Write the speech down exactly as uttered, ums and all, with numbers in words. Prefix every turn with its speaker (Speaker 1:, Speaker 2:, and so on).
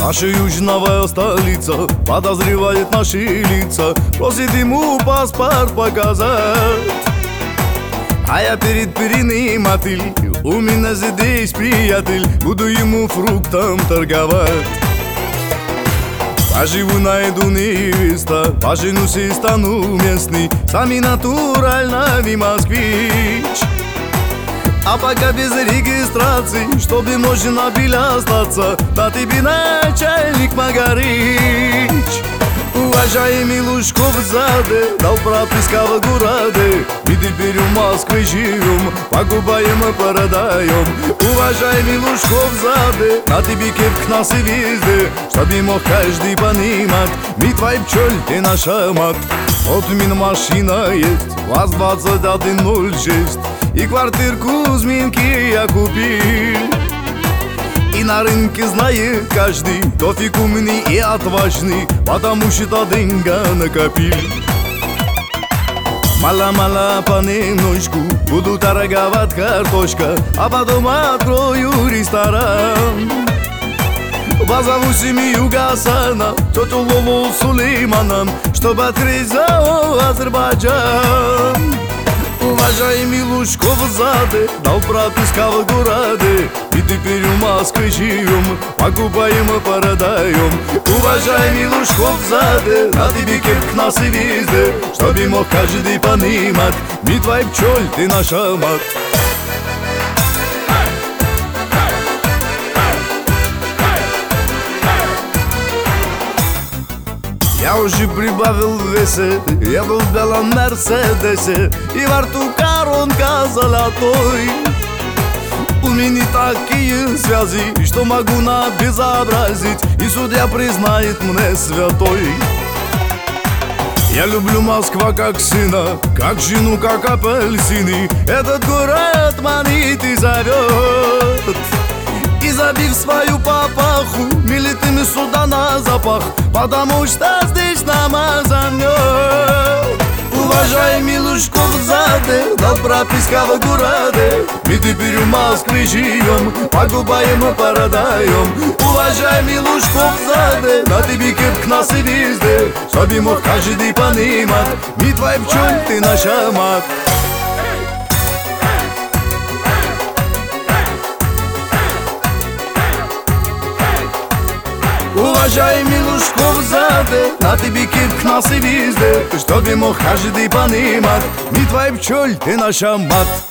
Speaker 1: Наша южная столица подозревает наши лица, просит ему паспорт показать. А я перед периной мотыль, у меня здесь приятель, буду ему фруктом торговать. Поживу, найду невеста, поженусь и стану местный, сами натуральный москвич. А пока без регистрации, чтобы можно было остаться, да тебе начальник Магарич. Уважаемый Лужков-заде дал прописка в городе, и теперь в Москве живем, покупаем и продаем. Уважаемый Лужков-заде, на тебе кепк нас и везде, чтобы мог каждый понимать, мы твой пчель, ты наша мать. Вот у меня машина есть, ВАЗ двадцать один ноль шесть, и квартирку с Минки я купил. И на рынке знает каждый, кто фиг умный и отважный, потому что деньга накопил. Мало-мало понемножку буду торговать картошка, а потом открою ресторан. Позову семью Гасана, тетю Лолу Сулеймана, чтобы открыть ЗАО Азербайджан. Уважаемый Лужков-заде дал прописка в городе, и теперь в Москве живем, покупаем и продаем. Уважаемый Лужков-заде, на тебе кепк нас и везде, чтобы мог каждый понимать, мы твой пчель, ты наша мать. Я уже прибавил в весе, еду в белом Мерседесе, и во рту коронка золотой. У меня такие связи, что могу набезобразить, и судья признает мне святой. Я люблю Москва как сына, как жену, как апельсины, этот город манит и зовет. И забив свою папаху, милитыми сюда на запах, потому что здесь намазан мед. Уважаемый Лужков-заде дал прописка в городе, мы теперь в Москве живем, покупаем и продаем. Уважаемый Лужков-заде, на тебе кепк нас и везде, чтобы мог каждый понимать, мы твой пчель, ты наша мать. Уважаемый Лужков-заде, на тебе кепк нас и везде, чтобы мог каждый понимать, мы твой пчель, ты наша мать.